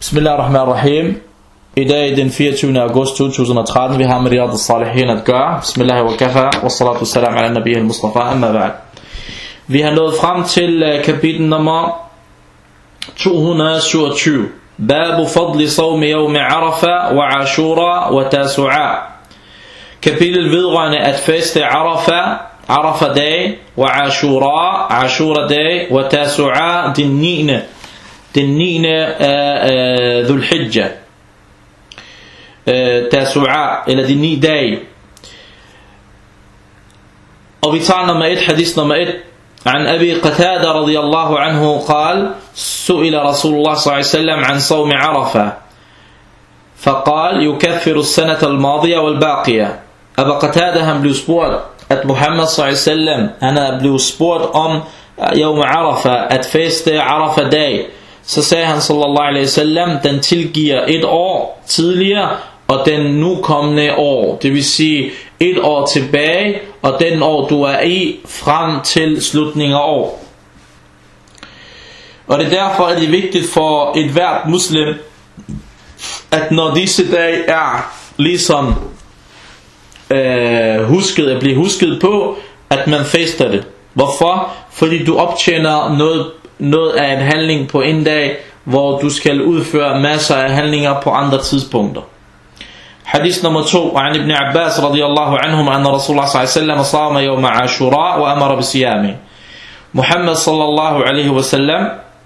Bismillahirrahmanirrahim. I dag den 24. august 2013. Vi har med Riyad al-Salihin at gøre. Bismillah wa kafa. Wa salatu wassalam ala nabiyyi al-Mustafa. Amma ba'd. Vi har nået frem til kapitel nummer 227. Babu fadli sawmi yawmi Arafa wa Ashura wa Tasu'a. Kapitel vedrørende at faste Arafa dag, wa Ashura dag, wa Tasu'a den 9. af Dhul Hijjah. Tasu'a, eller de 9 dage. Og vi tager nummer 1, hadith nummer 1. عن أبي قتادة رضي الله عنه قال سئل رسول الله صلى الله عليه وسلم عن صوم عرفة فقال يكفر السنة الماضية والباقية. أبا قتادة han blev spurgt at Muhammad صلى الله عليه وسلم han blev spurgt om يوم عرفة at faste Arafa dag. Så sagde han sallallahu alaihi wasallam, den tilgiver et år tidligere og den nu kommende år. Det vil sige et år tilbage og den år du er i frem til slutningen af år. Og det er derfor at det er vigtigt for et hvert muslim, at når disse dage er ligesom at blive husket på, at man fester det. Hvorfor? Fordi du optjener noget af en handling på en dag, hvor du skal udføre masser af handlinger på andre tidspunkter. Hadith nummer 2 عن ابن عباس رضي الله عنهما أن رسول الله صلى الله عليه وسلم صام يوم عاشوراء وأمر بصيامه. Muhammad sallallahu alaihi wasallam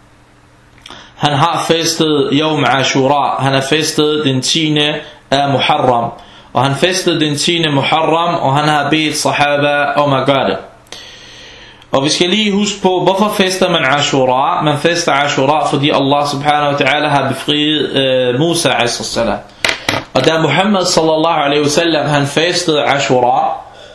han har festet يوم عاشوراء. Han har festet den 10. af Muharram. Og han festede den 10. Muharram, og han har bedt sahaba om at gøre det. Og vi skal lige huske på, hvorfor fester man Ashura? Man fester Ashura, fordi Allah subhanahu wa ta'ala har befriet Musa a.s. Og da Muhammad sallallahu alaihi wasallam han festede Ashura,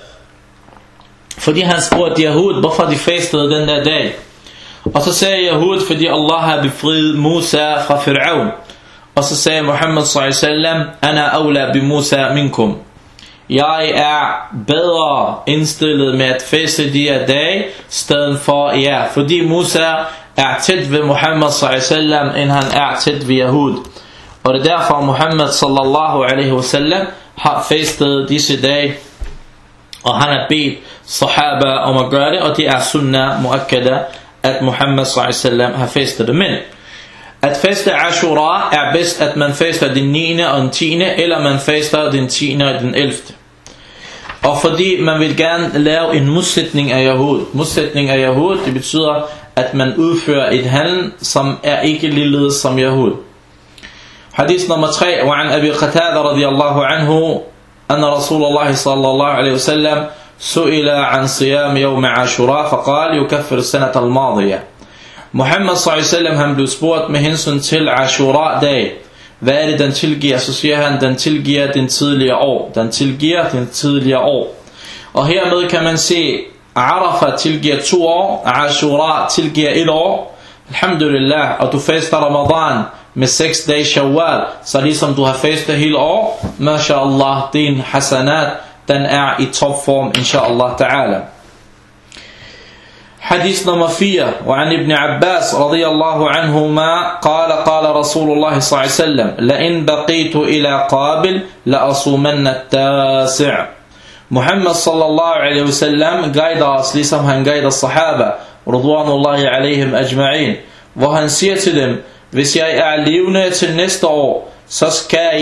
fordi han spurgte Yahud, hvorfor de festede den der dag. Og så sagde Yahud, fordi Allah har befriet Musa fra Fir'aun. Og så sagde Muhammad sallallahu alaihi wasallam, Ana awla bi Musa minkum. Jeg er bedre indstillet med at feste de her dage, stedet for jer. Fordi Musa er tæt ved Muhammad sallallahu alaihi wasallam, end han er tæt ved Yahud. Og det er derfor Muhammad sallallahu alaihi wasallam har festet disse dage. Og han har bedt sahaba om at gøre det, og det er sunnah muakkada, at Muhammad sallallahu alaihi wasallam har festet det. Men at feste Ashura er bedst, at man fester den 9. og den 10. eller man fester den 10. og den 11. Og fordi man vil gerne lave en modsætning af Yahud. Modsætning af Yahud, det betyder, at man udfører et handel, som er ikke ligeledes som Yahud. Hadith nummer 3, وعن أبي قتادة رضي الله عنه أن رسول الله صلى الله عليه وسلم سئل عن صيام يوم عاشوراء فقال يكفر السنة الماضية. Muhammad sallallahu alaihi wasallam han blev spurgt med hensyn til Ashura dag. Hvad er det den tilgiver? Så siger han, den tilgiver den tidligere år. Den tilgiver den tidligere år. Og hermed kan man se, Arafa tilgiver 2 år, Ashura tilgiver 1 år. Alhamdulillah. Og du fester Ramadan med 6 dage Shawwal, så ligesom du har festet hele år, mashallah, din hasanat, den er i topform, inshallah ta'ala. حديث نمبر 4 وعن ابن عباس رضي الله عنهما قال قال رسول الله صلى الله عليه وسلم لئن بقيت إلى قابل لأصومن التاسع. Muhammad sallallahu alaihi wasallam guider os, ligesom han guider sahaba radwanullahi alaihim ajma'in, hvor han siger til dem, hvis jeg er levende til næste år, så skal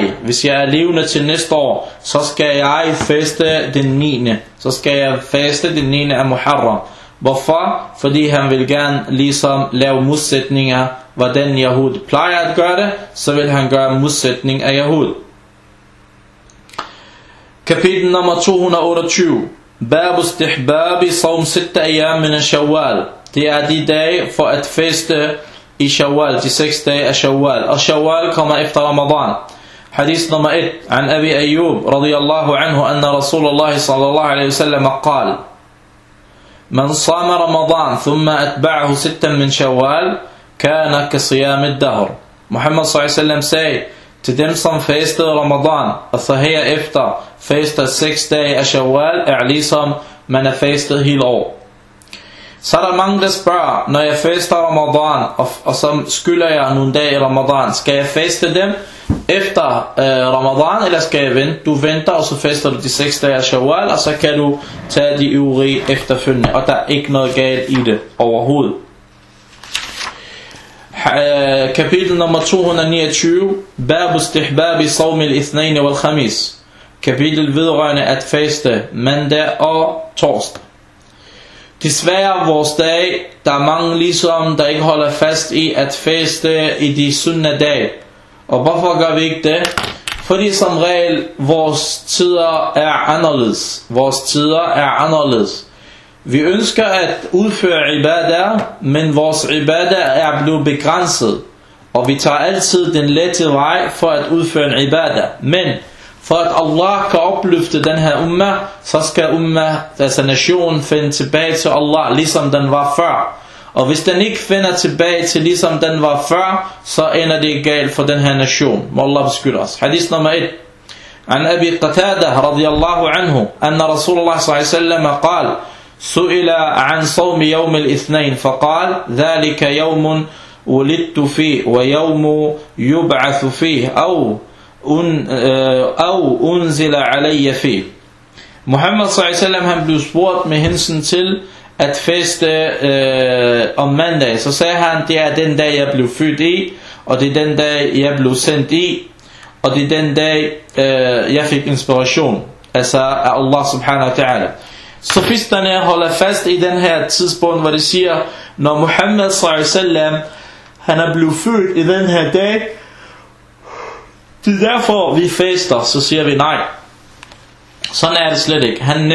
jeg feste den 9. Så skal jeg feste den 9. af Muharram. Hvorfor? Fordi han vil gerne ligesom lave modsætninger, hvordan Yahud plejer at gøre det, så vil han gøre modsætning af Yahud. Kapitel nummer 228. Babu istihbabi sawm 6 ayyam min Shawwal. Det er de dage for at feste i Shawwal, de 6 dage af Shawwal. Og Shawwal kommer efter Ramadan. Hadith nummer 1. عن أبي أيوب رضي الله عنه أن رسول الله صلى الله عليه وسلم قال من صام رمضان ثم أتبعه 6 من شوال كان كصيام الدهر. Muhammad sallallahu alaihi wasallam sagde til dem som festede Ramadan, og så herefter fester 6 dage af Shawwal, er ligesom man er festet hele år. Så er der mange, der spørger, når jeg faster Ramadan, og så skylder jeg nogle dage i Ramadan, skal jeg faste dem efter Ramadan, eller skal jeg vente? Du venter, og så faster du de 6 dage af Shawwal, og så kan du tage de øvrige efterfølgende, og der er ikke noget galt i det overhovedet. Kapitel nummer 229, Bab istihbab sawm al-ithnain wal-khamis. Kapitel vedrørende at faste mandag og torsdag. Desværre vores dag, der er mange ligesom, der ikke holder fast i at faste i de sunne dage. Og hvorfor gør vi ikke det? Fordi som regel, vores tider er anderledes. Vores tider er anderledes. Vi ønsker at udføre ibadah, men vores ibadah er blevet begrænset. Og vi tager altid den lette vej for at udføre en ibadah. Men for at Allah kan opløfte den her ummah, så skal ummah, altså nationen, finde tilbage til Allah, ligesom den var før. Og hvis den ikke finder tilbage til ligesom den var før, så ender det galt for den her nation. Må Allah beskytte os. Hadith nummer 1. عن أبي قتادة رضي الله عنه أن رسول الله صلى الله عليه وسلم قال سئل عن صوم يوم الاثنين فقال ذلك يوم ولدت فيه ويوم يبعث فيه أو أنزل علي فيه. Muhammad sallallahu han blev spurgt med hensyn til at faste om mandag. Så sagde han, det er den dag jeg blev født i, og det er den dag jeg blev sendt i, og det er den dag jeg fik inspiration, altså af Allah subhanahu wa ta'ala. Sofisterne holder fast i den her tidspunkt, hvor de siger, når Muhammad sallallahu han er blevet født i den her dag, det er derfor vi faster. Så siger vi nej. Sådan er det slet ikke. Han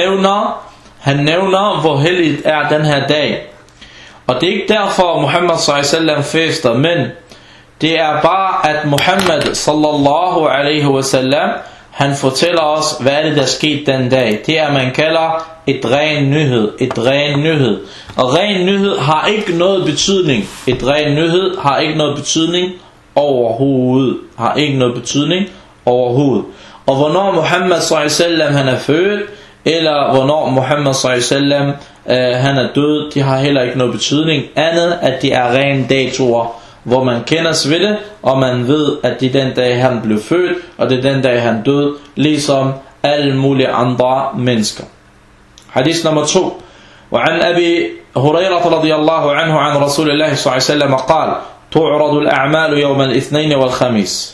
nævner hvor helligt er den her dag. Og det er ikke derfor Muhammad sallallahu faster, men det er bare at Muhammad sallallahu alaihi wasallam han fortæller os, hvad er det der skete den dag. Det er man kalder et ren nyhed. Et ren nyhed. Og ren nyhed har ikke noget betydning. Et ren nyhed har ikke noget betydning overhovedet. Har ikke noget betydning overhovedet. Og hvornår Muhammad sallallahu han er født, eller hvornår Muhammad sallallahu han er død, de har heller ikke noget betydning andet, at de er rene datoer, hvor man kendes ved det, og man ved, at det er den dag han blev født, og det er den dag han død, ligesom alle mulige andre mennesker. Hadith nummer 2. وعن أبي هريرة رضي الله عنه عن رسول الله صلى الله عليه وسلم قال تعرض الأعمال يوم الاثنين والخميس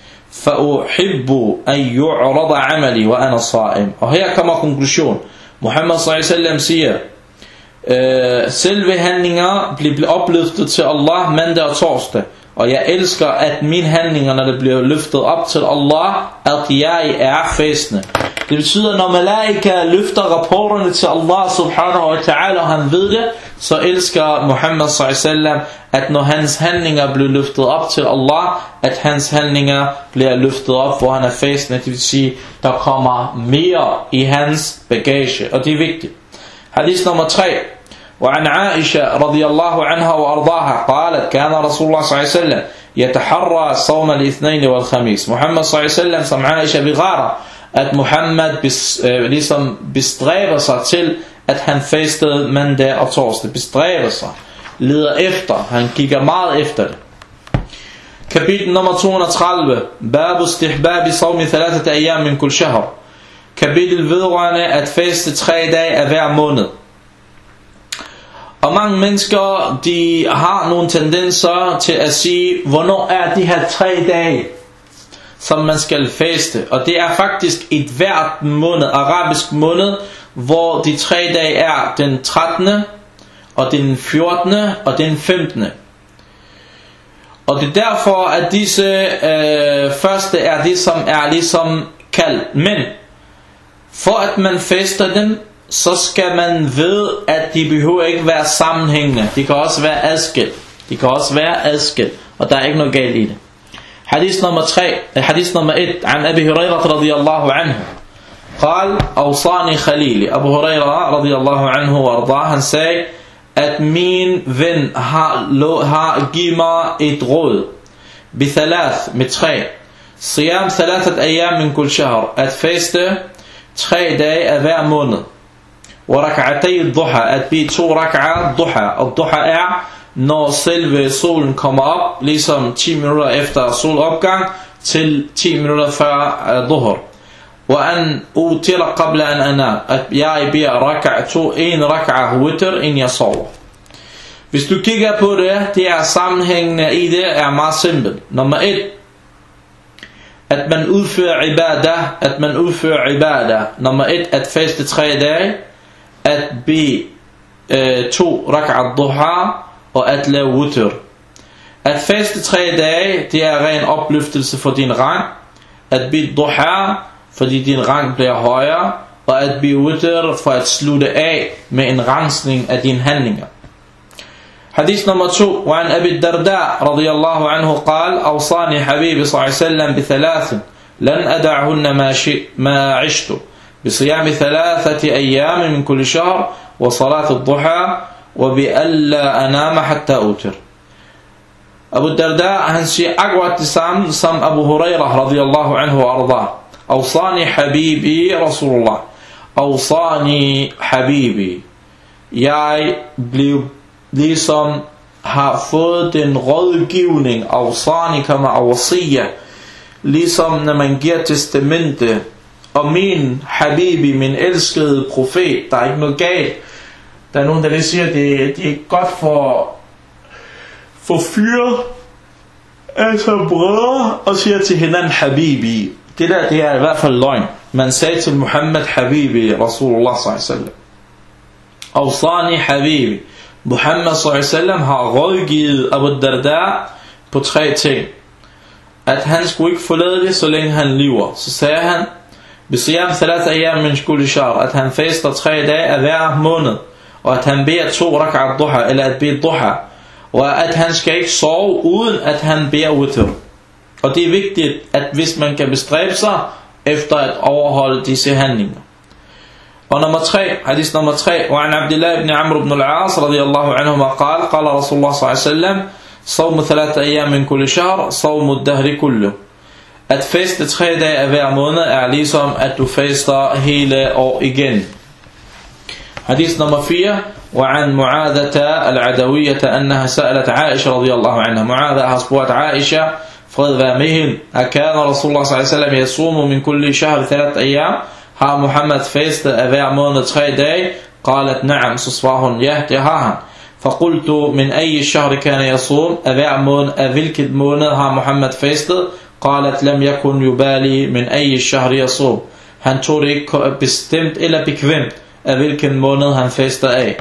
فأحب أن يعرض عملي وأنا صائم. Og her kommer konklusion. Muhammad sallallahu alaihi wasallam siger, selve handlinger bliver opløftet til Allah mandag og torsdag, og jeg elsker at mine handlinger, når det bliver løftet op til Allah, at jeg er fastende. Det betyder, når malaika løfter rapporterne til Allah subhanahu wa ta'ala, og han ved det, så elsker Muhammad sallallahu alaihi wasallam, at når hans handlinger bliver løftet op til Allah, at hans handlinger bliver løftet op, hvor han er fastende. Det vil sige, der kommer mere i hans bagage, og det er vigtigt. Hadith nummer 3. وعن عائشة رضي الله عنها وأرضاها قالت كان رسول الله صلى الله عليه وسلم يتحرى صوم الاثنين والخميس. Muhammad صلى الله عليه وسلم som Aisha begræder, at Muhammad ligesom bestræber sig til, at han fastede mandag og torsdag. Bestræber sig, leder efter, han kigger meget efter det. Kapitel nummer 230. Bab istihbab sawm 3 ayyam min kull shahr. Kapitel vedrørende at faste 3 dage af hver måned. Og mange mennesker, de har nogle tendenser til at sige, hvornår er de her 3 dage, som man skal faste. Og det er faktisk et hvert måned, arabisk måned, hvor de 3 dage er den 13. og den 14. og den 15. Og det er derfor, at disse første er det, som er ligesom kaldt. Men for at man faster dem, så skal man vide, at de behøver ikke være sammenhængende. De kan også være adskilt. Og der er ikke noget galt i det. Hadith nummer 1. عن أبي هريرة رضي الله عنه قال أوصاني خليلي. Abu Huraira رضي الله عنه وارضاه, han sagde, at min ven har givet mig et råd. بثلاث, med 3. صيام 3 أيام من كل شهر, at faste 3 dage af hver måned. wa rak'atay ad-duha, at bede 2 rak'ah duha. Og duha er, når selve solen kommer op, ligesom 10 minutter efter solopgang, til 10 minutter før dhuhr. Wa an utira qabla an anam, at jeg beder en rak'ah witr, inden jeg sover. Hvis du kigger på det er sammenhængende i det er meget simpelt. Nummer 1, at man udfører ibadah. Nummer 1, at faste 3 dage, at bede 2 rak'at duha, og at lave witr. At faste 3 dage, det er ren opløftelse for din rang. At bede duha, fordi din rang bliver højere, og at bede witr for at slutte af med en rangsning af dine handlinger. حديث نمبر 2 وعن أبي الدرداء رضي الله عنه قال أوصاني حبيبي صلى الله عليه وسلم ب3 لن أدعهن ما عشت بصيام 3 أيام من كل شهر وصلاة الضحى وبألا أنام حتى أوتر. Abu Darda han siger akkurat det samme som Abu Hurairah radiyallahu anhu og arda. Awsani habibi Rasulullah. Awsani habibi. Jeg blev ligesom har fået den rådgivning, awsani kama awsiya, ligesom når man giver testamente, og min habibi, min elskede profet, der er ikke noget galt. Der er nogen, der lige siger, det er godt for fyre, altså brødre, og siger til hinanden habibi. Det er i hvert fald løgn. Man sagde til Muhammad habibi, Rasulullah sallallahu alaihi wasallam. Awsani habibi. Muhammad sallallahu alaihi wasallam har rådgivet Abu Darda på 3 ting. At han skulle ikke forlade det, så længe han lever. Så sagde han, Bisiyam 3 ayyam min kulli shahr, at han faster 3 dage af hver måned, og at han beder 2 rak'at duha, eller at bede duha, og at han skal ikke sove, uden at han beder witr. Og det er vigtigt, at hvis man kan bestræbe sig efter at overholde disse handlinger. Og nummer 3, hadith nummer 3, وعن عبد الله بن عمرو بن العاص رضي الله عنهما قال رسول الله صلى الله عليه وسلم صوم 3 أيام من كل شهر صوم الدهر كله. At faste 3 dage af hver måned er ligesom at du faster hele år igen. Hadith nummer 4, وعن معاذة العدوية أنها سألت عائشة رضي الله عنها. معاذة har spurgt Aisha, fred være med hende, أكان رسول الله صلى الله عليه وسلم يصوم من كل شهر 3 أيام. Har Muhammad fastet af hver måned 3 dage? قالت نعم, så svarer hun, ja, det har han. فقلت من أي الشهر كان يصوم, af hver måned, af hvilket måned har Muhammad fastet? قالت لم يكن يبالي من أي الشهر يصوم. Han tog det ikke bestemt eller bekvemt, af hvilken måned han faster af.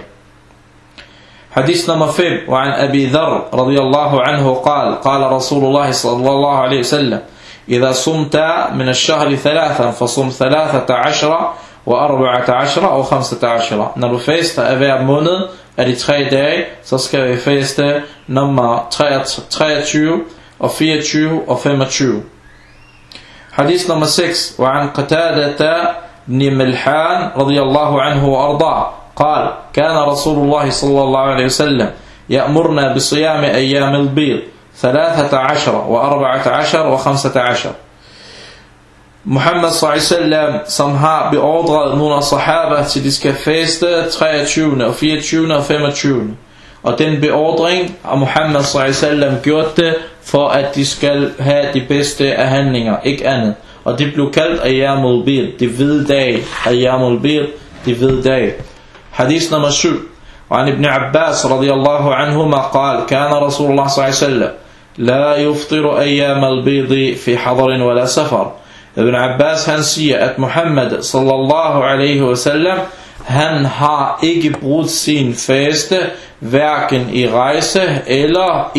حديث nummer 5 وعن أبي ذر رضي الله عنه قال رسول الله صلى الله عليه وسلم إذا صمت من الشهر 3 فصم 13 و14 og 15. Når du faster af hver måned af de 3 dage, så skal vi faste nummer 23 og 24 og 25. Hadith nummer 6 وعن قتادة بن ملحان رضي الله عنه وأرضاه قال كان رسول الله صلى الله عليه وسلم يأمرنا بصيام أيام البيض 13 و14 og 15. Muhammad sallallahu alaihi wasallam, som har beordret nogle af sahaba til de skal faste 23. og 24. og 25. Og den beordring af Muhammad sallallahu alaihi wasallam gjort det for at de skal have de bedste af handlinger, ikke andet. Og det blev kaldt ayyamul bid, de hvide dage. Ayyamul bid, de hvide dage. Hadith nummer 7 وعن ابن عباس رضي الله عنهما قال كان رسول الله صلى الله عليه وسلم لا يفطر أيام البيض في حضر ولا سفر. Ibn Abbas han siger, at Muhammad sallallahu alaihi wasallam, han har ikke brudt sin faste, hverken i rejse eller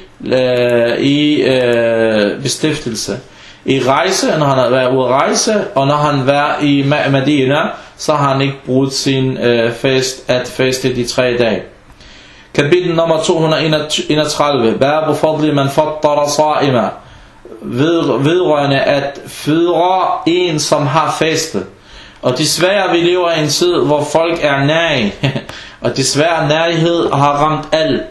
i bestiftelse. I rejse, når han har været ude at rejse, og når han var i Medina, så har han ikke brudt sin faste de 3 dage. Kapitel nummer 231. Babu fadli man fattara sa'ima. Vedrørende at fødre en, som har fastet. Og desværre vi lever i en tid, hvor folk er nærige. Og desværre nærighed har ramt alt.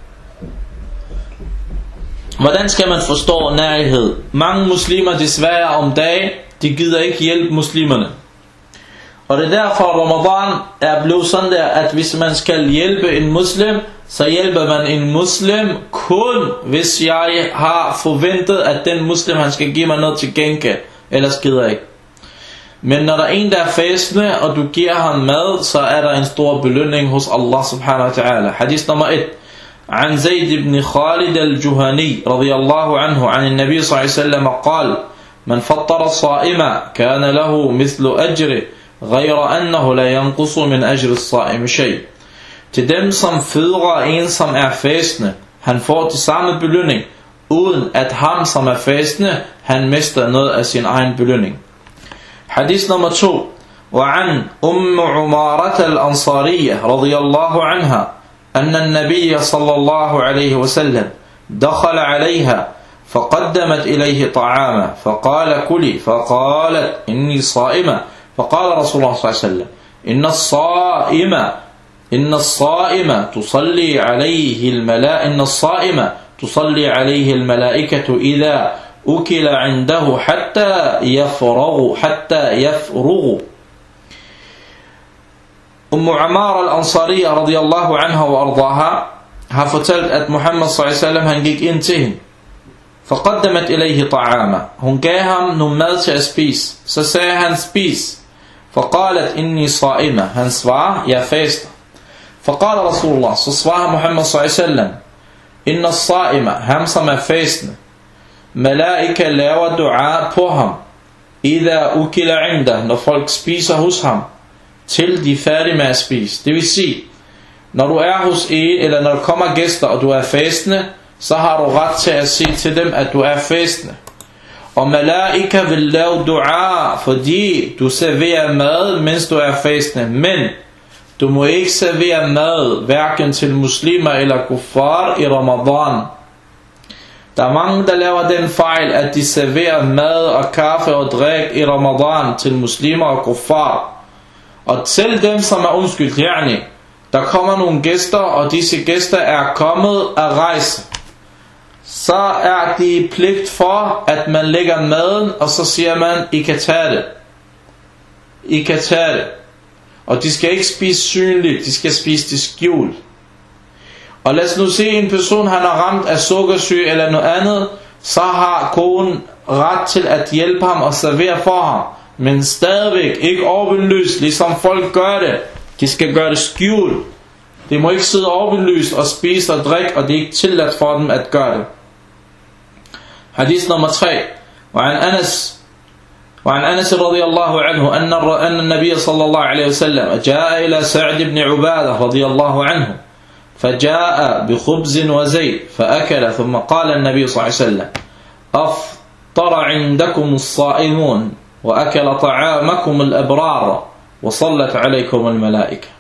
Hvordan skal man forstå nærighed? Mange muslimer desværre om dagen, de gider ikke hjælpe muslimerne. Og det er derfor Ramadan er blevet sådan der, at hvis man skal hjælpe en muslim, så hjælper man en muslim kun hvis jeg har forventet, at den muslim han skal give mig noget til gengæld, ellers gider jeg ikke. Men når der er en der er fastende, og du giver ham mad, så er der en stor belønning hos Allah subhanahu wa ta'ala. Hadith nummer 1. عن زيد بن خالد الجهني رضي الله عنه عن النبي صلى الله عليه وسلم قال من فطر الصائم كان له مثل أجره غير أنه لا ينقص من أجر الصائم شيء. Til dem som føder en som er fastende, han får det samme belønning, uden at ham som er fastende, han mister noget af sin egen belønning. Hadith nummer 2. وعن عمارة الأنصارية رضي الله عنها أن النبي صلى الله عليه وسلم دخل عليها فقدمت إليه طعاما فقال كلي فقالت إني صائمة فقال رسول الله صلى الله عليه وسلم إن الصائمة تصلي عليه الملائكة إذا أكل عنده حتى يفرغ. Amara al-Ansariya radiyallahu anha wa ardaha har fortalt, at Muhammad sallallahu alaihi wasallam han gik ind til hende. Faqaddamat ilayhi ta'ama. Hun gav ham noget mad til at spise. Så sagde han spis. Faqalat inni sa'ima. Han svarer, jeg faster. Faqala Rasulullah. Så svarer Muhammad sallallahu alaihi wasallam, inna sa'ima, ham som er fastende. Malaika laver dua på ham. Idha ukila inda, når folk spiser hos ham, til de er færdige med at spise. Det vil sige, når du er hos en, eller når der kommer gæster, og du er fastende, så har du ret til at sige til dem, at du er fastende. Og malaika vil lave dua, fordi du serverer mad, mens du er fastende. Men du må ikke servere mad, hverken til muslimer eller kuffar i Ramadan. Der er mange, der laver den fejl, at de serverer mad og kaffe og drik i Ramadan til muslimer og kuffar. Og selv dem, som er undskyldt, der kommer nogle gæster, og disse gæster er kommet af rejse, så er de pligt for, at man lægger maden, og så siger man, I kan tage det. I kan tage det. Og de skal ikke spise synligt, de skal spise det skjult. Og lad os nu se en person, han er ramt af sukkersyge eller noget andet, så har konen ret til at hjælpe ham og servere for ham. Men stadigvæk ikke overbelyst, ligesom folk gør det. De skal gøre det skjult. De må ikke sidde overbelyst og spise og drikke, og det er ikke tilladt for dem at gøre det. Hadith nummer 3. وعن أنس رضي الله عنه أن النبي صلى الله عليه وسلم جاء إلى سعد بن عبادة رضي الله عنه فجاء بخبز وزيت فأكل ثم قال النبي صلى الله عليه وسلم أفطر عندكم الصائمون وأكل طعامكم الأبرار وصلت عليكم الملائكة.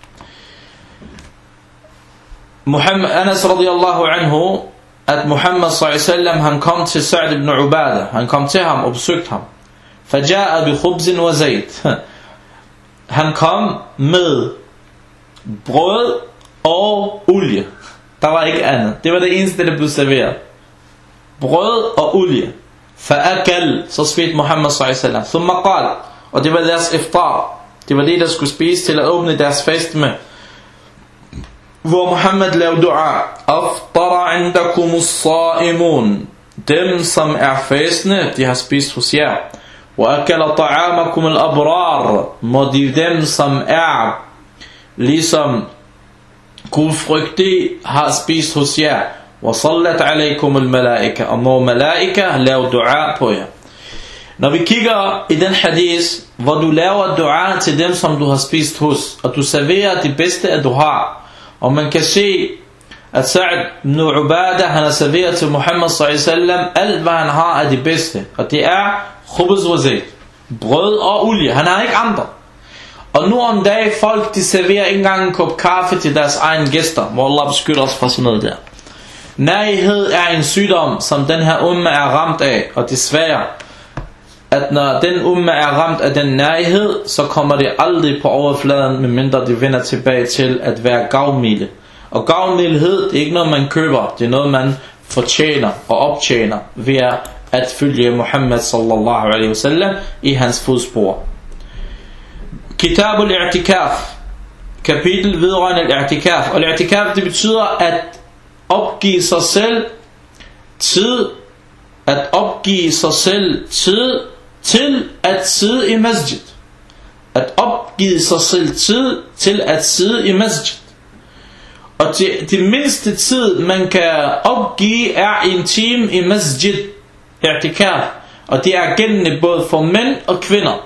Anas radiyallahu anhu, at Muhammad sallallahu alaihi wasallam han kom til Sa'd ibn Ubadah, han kom til ham og besøgte ham. Faja'a bi khubzin wa zayt. Han kom med brød og olie. Der var ikke andet. Det var det eneste, der blev serveret. Brød og olie. Fa'akal, så spiste Muhammad sallallahu alaihi wasallam. Thumma qal, og det var deres iftar. Det var det, der skulle spise til at åbne deres fest med. Hvor Muhammad lavede dua. Aftara indakumus sa'imun. Dem som er fastende, de har spist hos jer. Wa akala ta'amakum al-abrar. Må de dem som er ligesom gudfrygtige har spist hos jer. Wa sallat alaykum al-malaika. Og må malaika lave dua på jer. Når vi kigger i den hadith, hvor du laver dua til dem som du har spist hos, og du serverer det bedste at du har, og man kan se at Sa'd ibn Ubadah han har serveret til Muhammad sallallahu alaihi wasallam alt hvad han har af det bedste, og det er khubz wa zayt, brød og olie. Han har ikke andre. Og nu om dagen folk de serverer ikke engang en kop kaffe til deres egne gæster. Må Allah beskytte os fra sådan noget der. Nærighed er en sygdom som den her umma er ramt af, og desværre at når den umma er ramt af den nærighed, så kommer det aldrig på overfladen, medmindre det vender tilbage til at være gavmilde. Og gavmildhed, det er ikke noget man køber, det er noget man fortjener og optjener ved at følge Muhammad sallallahu alaihi wasallam i hans fodspor. Kitab al-i'tikaf. Kapitel vedrørende al-i'tikaf. Og al-i'tikaf, det betyder at opgive sig selv tid. At opgive sig selv tid til at sidde i masjid. At opgive sig selv tid til at sidde i masjid. Og det mindste tid man kan opgive er en time i masjid, i'tikaf. Og det er gældende både for mænd og kvinder.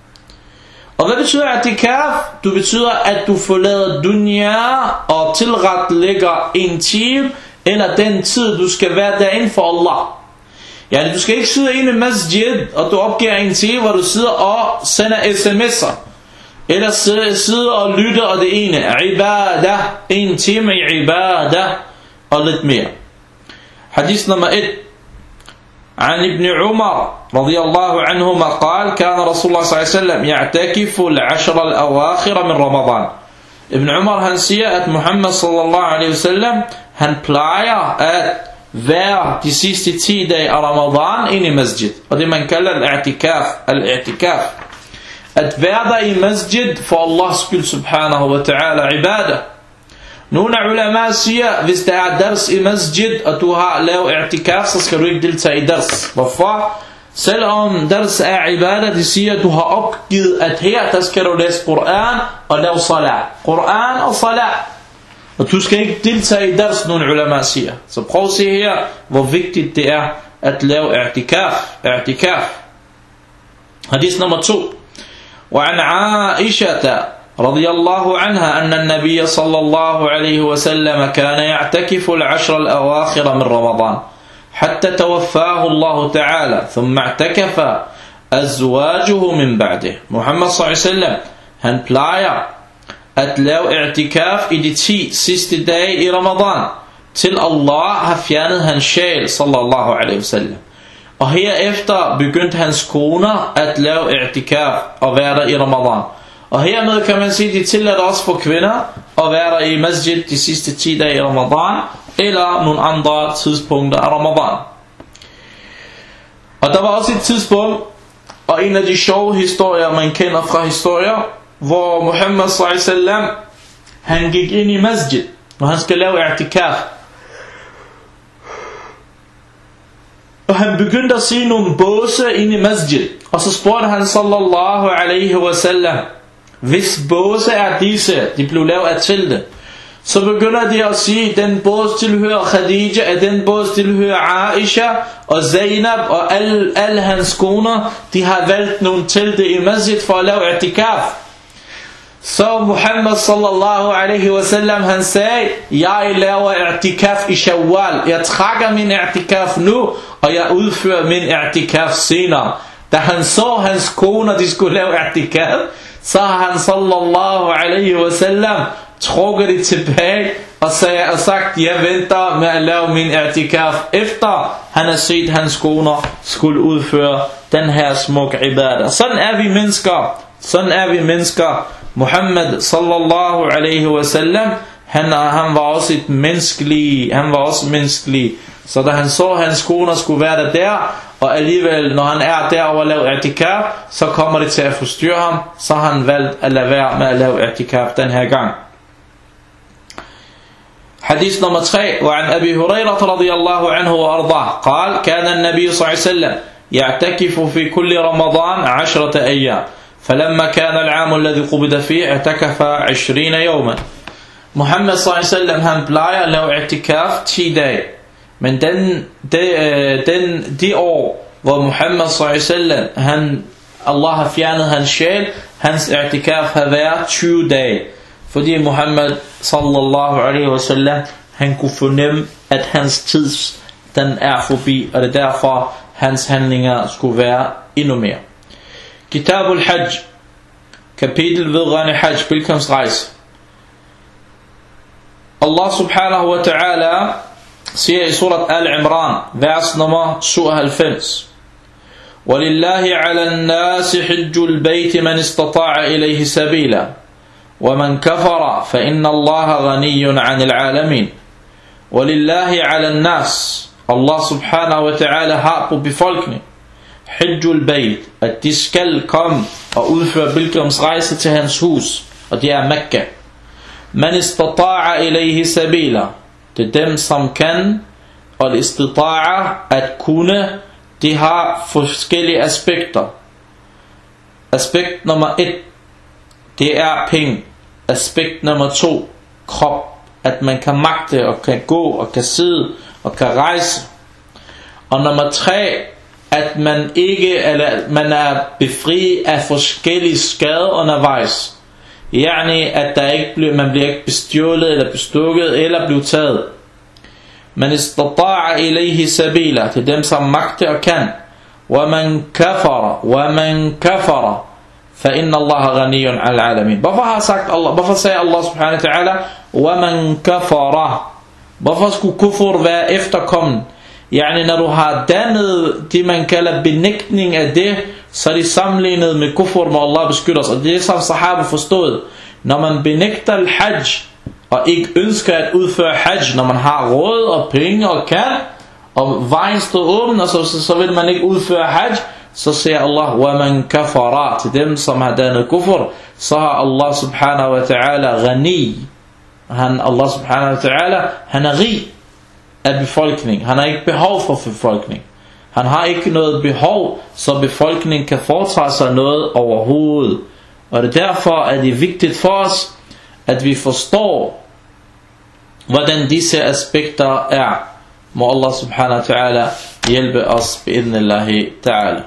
Og hvad betyder i'tikaf? Det betyder at du forlader dunya og tilrettelægger en time eller den tid du skal være derinde for Allah. Ja, du skal ikke sidde inde i masjid og du opgiver en time hvor du sidder og sender sms'er. Eller sidde og lytte og det ene. Ibadah. En time i ibadah. Og lidt mere. Hadith nummer 1. عن ابن عمر رضي الله عنهما قال كان رسول الله صلى الله عليه وسلم يعتكف العشر الأواخر من رمضان. Ibn Umar han siger at Muhammad sallallahu alaihi wasallam han plejer at være de sidste 10 dage af Ramadan inde i masjid. Og det man kalder al-i'tikaf. At være der i masjid for Allahs skyld subhanahu wa ta'ala ibadah. Nogle ulema siger, hvis der er dars i masjid, og du har lavet i'tikaf, så skal du ikke deltage i dars. Hvorfor? Selvom dars er ibadah, de siger, at du har opgivet, at her, der skal du læse Quran og lave salat. Quran og salat. Og du skal ikke deltage i dars, nogle ulema siger. Så prøv at se her, hvor vigtigt det er at lave i'tikaf. Hadith nummer 2. وعن عائشة رضي الله عنها أن النبي صلى الله عليه وسلم كان يعتكف العشر الأواخر من رمضان حتى توفاه الله تعالى ثم اعتكف أزواجه من بعده. Muhammad صلى الله عليه وسلم han plejer at lave i'tikaf i de 10 sidste dage i Ramadan til Allah har fjernet hans sjæl sallallahu alaihi wasallam. Og herefter begyndte hans koner at lave i'tikaf og være der i Ramadan. Og hermed kan man sige, at de tillader også for kvinder at være der i masjid de sidste 10 dage i Ramadan, eller nogle andre tidspunkter af Ramadan. Og der var også et tidspunkt, og en af de sjove historier, man kender fra historier, hvor Muhammad sallallahu alaihi wasallam, han gik ind i masjid, og han skal lave i'tikaf. Og han begyndte at se nogle båse ind i masjid. Og så spurgte han sallallahu alaihi wasallam, hvis båse er disse, de blev lavet af telte, så begynder de at sige, den bås tilhører Khadija, den bås tilhører Aisha og Zainab og alle hans koner, de har valgt nogle telte i masjid for at lave i'tikaf. Så Muhammad sallallahu alaihi wasallam han sagde, jeg laver i'tikaf i Shawwal, jeg trækker min i'tikaf nu, og jeg udfører min i'tikaf senere. Da han så hans koner, de skulle lave i'tikaf, så har han sallallahu alaihi wasallam trukket det tilbage og sagt, jeg venter med at lave min i'tikaf, efter han har set hans koner skulle udføre den her smukke ibadah. Sådan er vi mennesker. Muhammad sallallahu alaihi wasallam, han var også menneskelig, så da han så hans koner skulle være der, og alligevel når han er der og laver i'tikaf, så kommer det til at forstyrre ham, så har han valgt at lade være med at lave i'tikaf den her gang. Hadith nummer 3. وعن أبي هريرة رضي الله عنه وأرضاه قال كان النبي صلى الله عليه وسلم يعتكف في كل رمضان 10 أيام فلما كان العام الذي قبض فيه اعتكف 20 يوما. Muhammad sallallahu alaihi wasallam han plejer at lave i'tikaf 10 dage. Men de år hvor Muhammad sallallahu alaihi wasallam Allah har fjernet hans sjæl, hans i'tikaf har været 20 dage. Fordi Muhammad sallallahu alaihi wasallam han kunne fornemme at hans tid den er forbi, og det er derfor hans handlinger skulle være endnu mere. Kitab al-Hajj, kapitel vedrørende Hajj, pilgrimsrejse. Allah subhanahu wa ta'ala siger i surat Al-Imran, vers nummer 97. وَلِلَّهِ عَلَى النَّاسِ حِجُّ الْبَيْتِ مَنِ اسْتَطَاعَ إِلَيْهِ سَبِيلًا وَمَنْ كَفَرَ فَإِنَّ اللَّهَ غَنِيٌّ عَنِ الْعَالَمِينَ. وَلِلَّهِ عَلَى النَّاسِ, Allah subhanahu wa ta'ala har på befolkningen Hajjul Bayt, at de skal komme og udføre pilgrimsrejse til hans hus, og det er Mekka. Man istata'a ilayhi sabila, det er dem som kan, og istata'a at kunne, de har forskellige aspekter. Aspekt nummer 1, det er penge. Aspekt nummer 2, krop, at man kan magte og kan gå og kan sidde og kan rejse. Og nummer 3, at man ikke, eller man er befri af forskellige skader undervejs. Yani at der ikke man bliver ikke bestjålet eller bestukket eller bliver taget. Man istata'a ilayhi sabila, til dem som magte og kan. وَمَنْ كَفَرَ فَإِنَّ اللَّهَ غَنِيٌّ عَلَى الْعَالَمِينَ. Hvorfor sagde Allah subhanahu wa ta'ala وَمَنْ كَفَرَ? Hvorfor skulle kufur være efterkommen? Yani når du har dannet det man kalder benægtning af det, så er det sammenlignet med kufur, må Allah beskytte os. Og det er som sahaba forstået. Når man benægter al-hajj og ikke ønsker at udføre hajj, når man har råd og penge og kan, og vejen står åben, og så vil man ikke udføre hajj, så siger Allah وَمَنْ كَفَرَ, til dem som har dannet kufur, så har Allah subhanahu wa ta'ala ghani. Allah subhanahu wa ta'ala, han er rig af befolkning. Han har ikke behov for befolkning. Han har ikke noget behov, så befolkningen kan foretage sig noget overhovedet. Og det er derfor, at det er vigtigt for os, at vi forstår, hvordan disse aspekter er. Må Allah subhanahu wa ta'ala hjælpe os bi'idhnillahi ta'ala.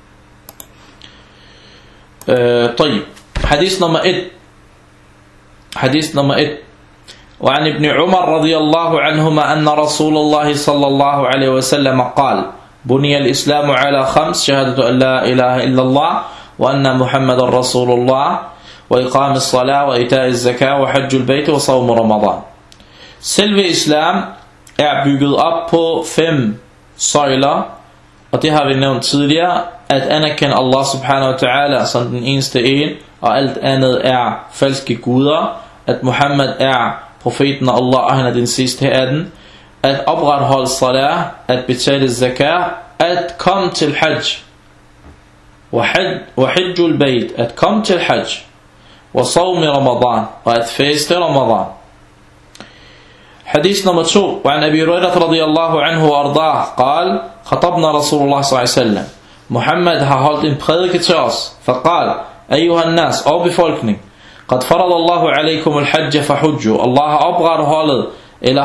طيب, hadith nummer 1. وعن ابن عمر رضي الله عنهما أن رسول الله صلى الله عليه وسلم قال بني الإسلام على 5 شهادة أن لا إله إلا الله وأن محمد رسول الله وإقام الصلاة وإيتاء الزكاة وحج البيت وصوم رمضان. Selve islam er bygget op på 5 søjler, og det har vi nævnt tidligere, at anerkende Allah subhanahu wa ta'ala som den eneste en, og alt andet er falske guder, at Muhammad er profeten af Allah, og han er den sidste af den, at opretholde salat, at betale zakah, at komme til hajj, wa hajjul bayt, at komme til hajj, wa sawmi ramadan, og at faste ramadan. حديث نمبر 2 وعن أبي هريرة رضي الله عنه وأرضاه قال خطبنا رسول الله صلى الله عليه وسلم محمد har holdt en prædike til os فقال أيها الناس أو befolkning قد فرض الله عليكم الحج فحجوا. Allah har opretholdet eller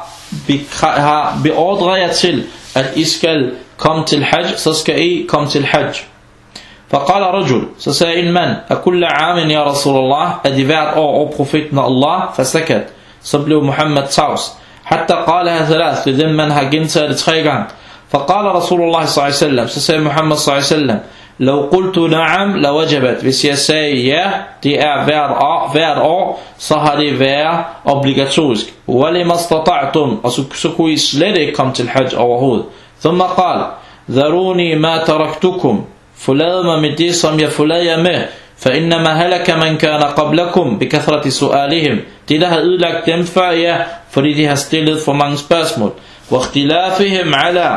har beordret jer til at I skal komme til hajj, så skal I komme til hajj. فقال رجل, så sagde en mand, أكل عام يا رسول الله, er det hvert år profeten af Allah? فسكت, så blev Muhammad tavs. Hatta qalaha thalath, til dem man har gentaget det 3 gange. Faqala Rasulullah sallallahu alaihi wasallam, så sagde Muhammad sallallahu alaihi wasallam, law qultu na'am la wajabat, hvis jeg sagde ja, det er hvert år, så har det været obligatorisk. Walima istata'tum, og så kunne I slet ikke komme til hajj overhovedet. Thumma qala dharuni ma taraktukum, forlad mig med det som jeg forlad jer med. فإنما هلك من كان قبلكم بكثرة سؤالهم, det der har ødelagt dem før jer, fordi de har stillet for mange spørgsmål. واختلافهم على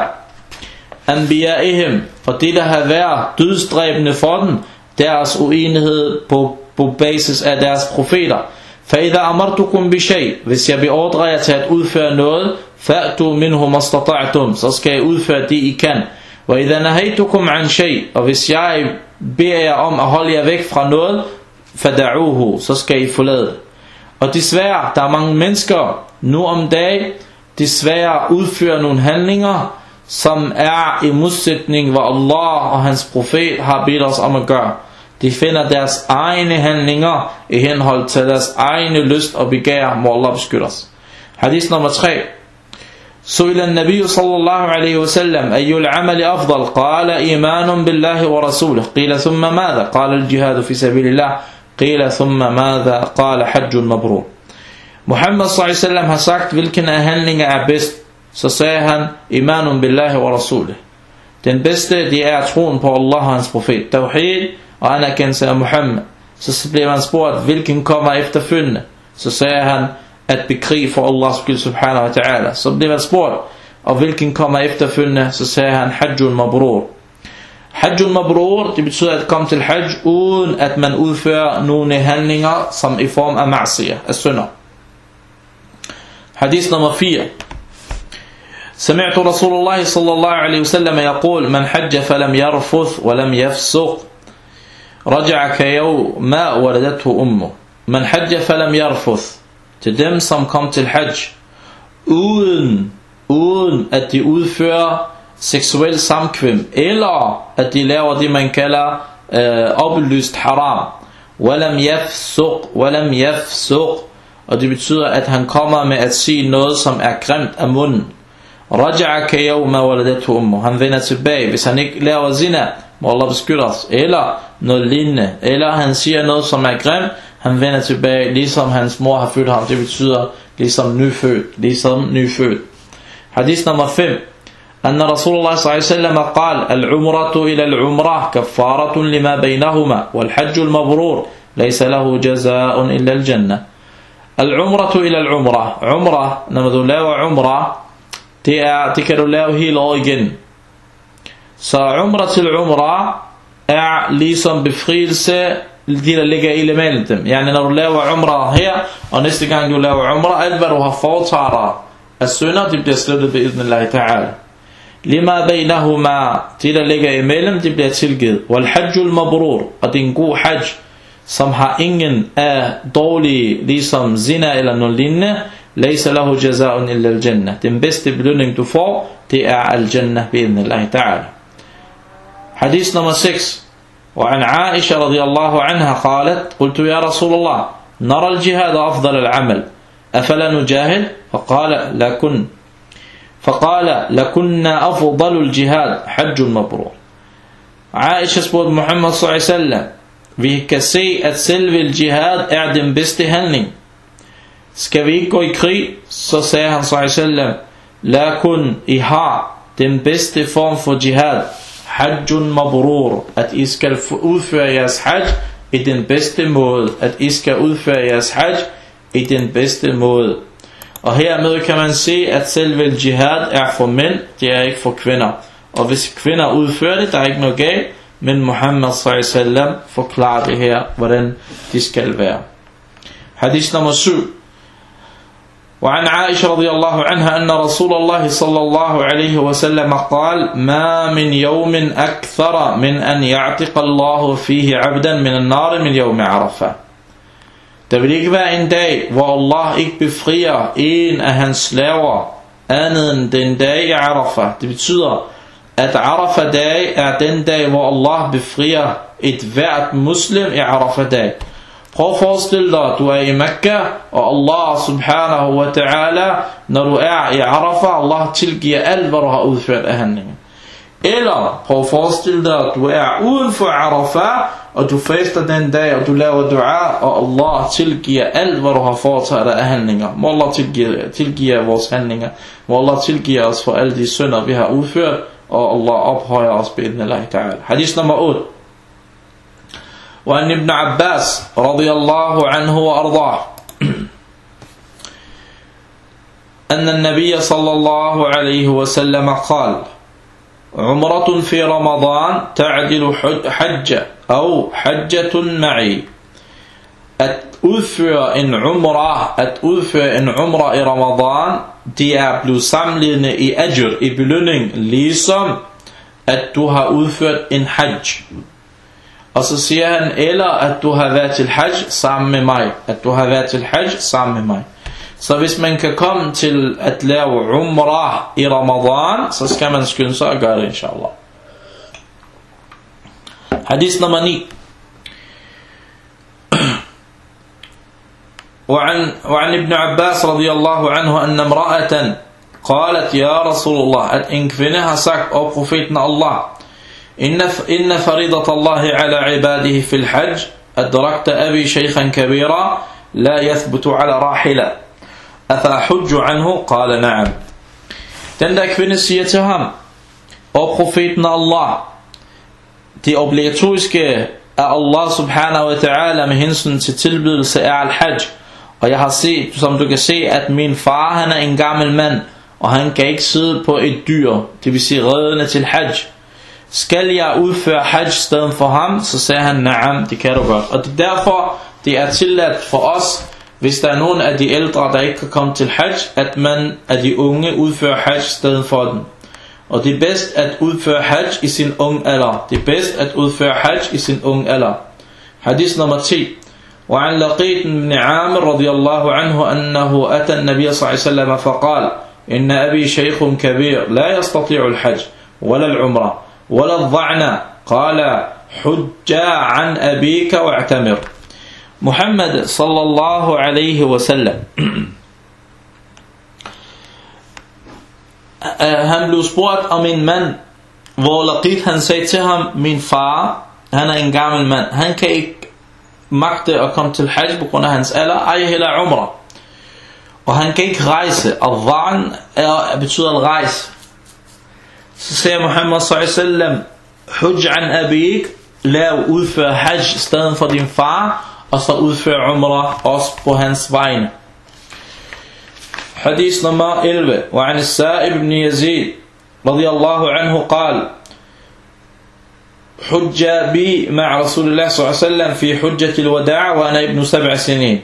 أنبيائهم, og det der har været dødsdræbende for dem, deres uenighed på basis af deres profeter. فإذا أمرتكم بشيء, hvis jeg beordrer jer til at udføre noget, فأتوا منه ما استطعتم, så skal I udføre det I kan. وإذا نهيتكم عن شيء, og hvis jeg beder jer om at holde jer væk fra noget, fada'uhu, så skal I forlade. Og desværre, der er mange mennesker nu om dagen, desværre udfører nogle handlinger, som er i modsætning, hvad Allah og hans profet har bedt os om at gøre. De finder deres egne handlinger i henhold til deres egne lyst og begær, må Allah beskytte os. Hadith nummer 3. سئل النبي صلى الله عليه وسلم أي العمل أفضل؟ قال إيمان بالله ورسوله. قيل ثم ماذا؟ قال الجهاد في سبيل الله. قيل ثم ماذا؟ قال حج مبرور. Muhammad صلى الله عليه وسلم har sagt, hvilken af handlinger er bedst. Så sagde han, إيمان بالله ورسوله. Den bedste, det er troen på Allah og hans profet. Tawhid og anerkendelse af Muhammad. Så blev han spurgt, hvilken kommer efterfølgende. Så sagde han, at bekrige for Allahs skyld subhanahu wa ta'ala. Så blev han spurgt, og hvilken kommer efterfølgende, så sagde han hajjun mabrur. Hajjun mabrur, det betyder at komme til hajj, uden at man udfører nogle handlinger, som i form af ma'siyah, af synder. Hadith nummer 4. سمعت رسول الله صلى الله عليه وسلم يقول من حج فلم يرفث ولم يفسق رجع كيوم ما ولدته أمه. من حج فلم يرفث, til dem som kom til hajj uden at de udfører seksuel samkvem, eller at de laver det man kalder oplyst haram. ولم يفسق, og det betyder at han kommer med at sige noget som er grimt af munden. رجع كيوم ولدته أمه, han vender tilbage. Hvis han ikke laver zina, må Allah beskytte os, eller noget lignende, eller han siger noget som er grimt, han vender tilbage, ligesom hans mor har født ham. Det betyder ligesom nyfødt. Hadith nummer 5. أن رسول الله صلى الله عليه وسلم قال العمرة إلى العمرة كفارة لما بينهما والحج المبرور ليس له جزاء إلا الجنة. العمرة إلى العمرة, عمرة, når du laver umrah, det kan du lave hele året igen. Så umrah til umrah er ligesom befrielse, de der ligger imellem dem. Yani når du laver umrah her, og næste gang du laver umrah, alt hvad du har foretaget dig af synder, det bliver slettet ved idnillahi ta'ala. Lima baynahuma, de der ligger imellem, det bliver tilgivet. Wal hajjul mabrur, og det er en god hajj, som har ingen af dårlige, ligesom zina eller noget lignende. Laysa lahu jazaa'un illa al-jannah. Den bedste belønning du får, det er al-jannah bi'idhnillahi ta'ala. Hadith nummer 6. وعن عائشة رضي الله عنها قالت قلت يا رسول الله نرى الجهاد أفضل العمل أفلا نجاهد فقال لكنا أفضل الجهاد حج مبرور. Aisha spurgte Muhammad sallallahu alaihi wasallam, vi kan se at selve jihad er den bedste handling. Skal vi ikke gå i krig? Så sagde han sallallahu alaihi wasallam, lakun, I har den bedste form for jihad, hajjun mabrur, at I skal udføre jeres hajj i den bedste måde, at I skal udføre jeres hajj i den bedste måde. Og hermed kan man se at selve jihad er for mænd, det er ikke for kvinder. Og hvis kvinder udfører det, der er ikke noget galt, men Muhammad sallallahu alaihi wasallam forklarer det her, hvordan det skal være. Hadith nummer 7. وعن عائشة رضي الله عنها أن رسول الله صلى الله عليه وسلم قال ما من يوم أكثر من أن يعتق الله فيه عبدا من النار من يوم عرفة. Der vil ikke være en dag, hvor Allah ikke befrier en af hans slaver, andet end den dag i Arafah. Det betyder, at Arafah-dag er den dag, hvor Allah befrier et hvert muslim i Arafah-dag. Prøv at forestille dig, du er i Mekka, og Allah subhanahu wa ta'ala, når du er i Arafah, Allah tilgiver alt, hvad du har udført af handlinger. Eller prøv at forestille dig, at du er uden for Arafah, og du faster den dag, og du laver dua, og Allah tilgiver alt, hvad du har foretaget af handlinger. Må Allah tilgive vores handlinger. Må Allah tilgive os for alle de synder, vi har udført, og Allah ophøjer os bi'idhnillahi ta'ala. Hadith nummer 8. وعن ابن عباس رضي الله عنه وأرضاه أن النبي صلى الله عليه وسلم قال عمرة في رمضان تعدل حجة أو حجة معي. At udføre en umrah i Ramadan, det er blevet sammenlignet i ajr, i belønning, ligesom at du har udført en hajj. Og så siger han, eller at du har været til hajj sammen med mig. At du har været til hajj sammen med mig. Så hvis man kan komme til at lave umrah i Ramadan, så skal man skynde sig at gøre det, inshallah. Hadith nummer 9. وعن ابن عباس رضي الله عنه أن امرأة قالت يا رسول الله, at en kvinde har sagt, og profeten Allah, إن فريضة الله على عباده في الحج أدركت أبي شيخا كبيرا لا يثبت على راحلة أفأحج عنه قال نعم. Den der kvinde siger til ham, og profeten Allah, det obligatoriske af Allah subhanahu wa ta'ala med hensyn til tilbydelse er al-hajj. Og jeg har set, som du kan se, at min far, han er en gammel mand, og han kan ikke sidde på et dyr, det vil sige reddende til hajj. skal jeg udføre hajj stedet for ham? Så sagde han, na'am, det kan du godt. Og det er derfor, det er tilladt for os, hvis der er nogen af de ældre, der ikke kan komme til hajj, at man af de unge udfører hajj stedet for dem. Og det er bedst at udføre hajj i sin unge alder. Det er bedst at udføre hajj i sin unge alder. Hadith nummer 10. وعن لقيط بن عامر رضي الله عنه أنه أتى النبي صلى الله عليه وسلم فقال إن أبي شيخ كبير لا يستطيع الحج ولا العمرة ولا الضعن قال حج عن أبيك واعتمر. Muhammad sallallahu alaihi wasallam, han blev spurgt om en mand, hvor Laqit han sagde til ham, min far, han er en gammel mand, han kan ikke magte at komme til hajj på grund af hans alder, ej heller umrah, og han kan ikke rejse, og dha'an betyder at rejse. Så siger Muhammad sallallahu alaihi wasallam, hujj an abik, lav udfør hajj stedet for din far, og så udføre umrah også på hans vegne. Hadith nummer 11. وعن السائب بن يزيد رضي الله عنه قال حج بي مع رسول الله صلى الله عليه وسلم في حجة الوداع وأنا ابن 7 سنين.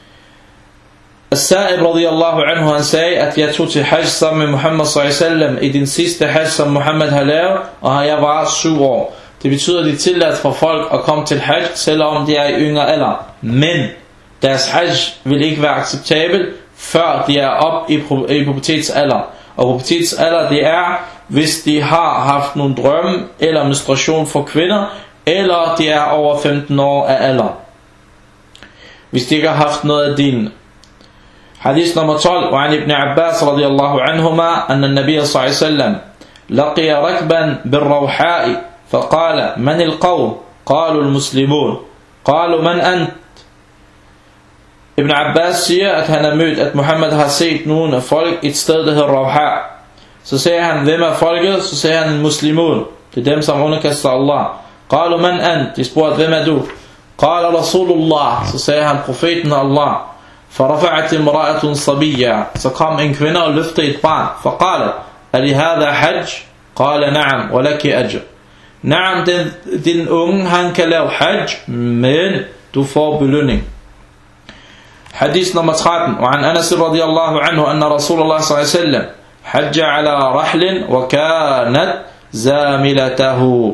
السائب رضي الله عنه han sagde, at jeg tog til hajj sammen med Muhammad sallallahu alaihi wasallam i den sidste hajj, som Muhammad har lavet, og jeg var 7 år. Det betyder, at det er tilladt for folk at komme til hajj, selvom de er i yngre alder. Men deres hajj vil ikke være acceptabel, før de er op i pubertetsalder. Og pubertetsalder, det er, hvis de har haft nogle drømme eller menstruation for kvinder, eller de er over 15 år af alder. Hvis de ikke har haft noget af din. Hadith nummer 12. وعن ابن عباس رضي الله عنهما أن النبي صلى الله عليه وسلم لقي ركبا بالروحاء فقال من القوم؟ قالوا المسلمون. قالوا من أنت؟ Ibn Abbas siger, at han har mødt, at Muhammad har set nogle af folk et sted, der hedder Rawha. Så siger han, hvem er folket? Så siger han, muslimun. Det er dem, som underkaster Allah. قالوا من أنت? De spurgte, hvem er du? قال رسول الله. Så siger han, profeten Allah. فرفعت امرأة صبية. Så kom en kvinde og løftede et barn. فقالت ألهذا حج؟ قال نعم ولك أجر. Naam, den unge, han kan lave hajj, men du får belønning. Hadith nummer 13. وعن أنس رضي الله عنه أن رسول الله صلى الله عليه وسلم حج على رحل وكانت زاملته.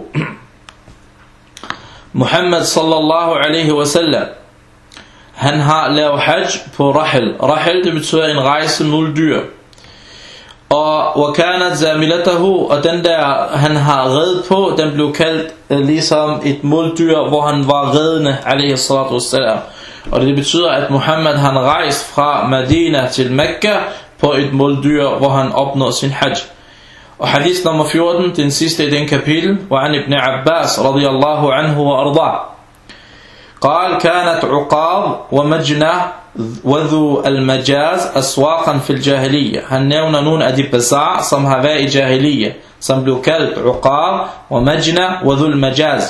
Muhammad sallallahu alaihi wasallam, han har lavet hajj på rahil. Rahil, det betyder en rejse muldyr. Og wakanat zamilatahu, og den der han har reddet på, den blev kaldt ligesom et muldyr, hvor han var reddende, alaihi salatu wassalam. Og det betyder, at Muhammad han rejste fra Medina til Mekka på et muldyr, hvor han opnåede sin hajj. Og hadith nummer 14, den sidste i den kapitel, وعن ابن عباس رضي الله عنه وأرضاه قال كانت عقاب ومجنة وذو المجاز أسواقا في الجاهلية. Han nævner nogle af de bazar, som har været i jahiliya, som blev kaldt عقاب ومجنة وذو المجاز.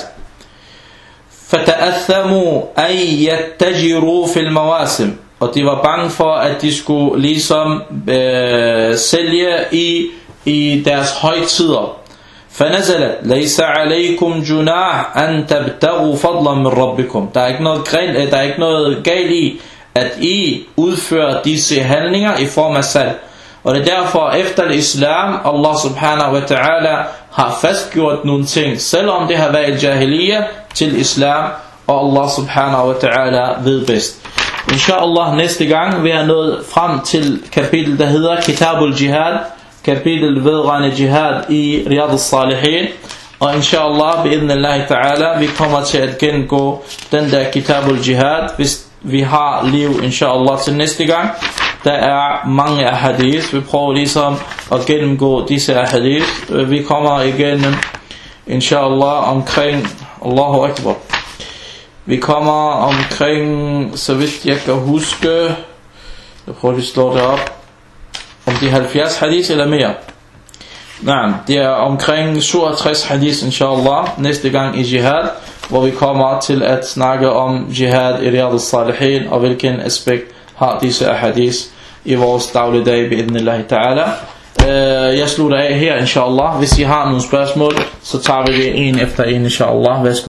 فتأثموا أن يتجروا في المواسم. Og de var bange for, at de skulle ligesom sælge i deres højtider. فنزلت ليس عليكم جناح أن تبتغوا فضلا من ربكم. Der er ikke noget galt i, at I udfører disse handlinger i form af salg. Og det er derfor, efter islam, Allah subhanahu wa ta'ala har fastgjort nogle ting, selvom det har været jahiliya, til islam, og Allah subhanahu wa ta'ala ved bedst. Inshallah, næste gang vi er nået frem til kapitel, der hedder Kitabul Jihad, kapitel vedrørende jihad i Riyad al-Salihin. Og inshallah, bi'idhnillahi ta'ala, vi kommer til at gennemgå den der Kitabul Jihad, hvis vi har liv, inshallah, til næste gang. Der er mange ahadith. Vi prøver ligesom at gennemgå disse ahadith. Vi kommer igennem, inshallah, omkring, Allahu Akbar. Vi kommer omkring, så vidt jeg kan huske, jeg prøver at slå det op, om de 70 hadith eller mere. Nej, det er omkring 67 hadith, inshallah, næste gang i jihad, hvor vi kommer til at snakke om jihad i Riyad al-Salihin, og hvilken aspekt har disse hadith i vores dagligdag, bi'idhnillahi ta'ala. Jeg slutter af her, inshallah. Hvis I har nogle spørgsmål, så tager vi det en efter en, inshallah. Værsgo.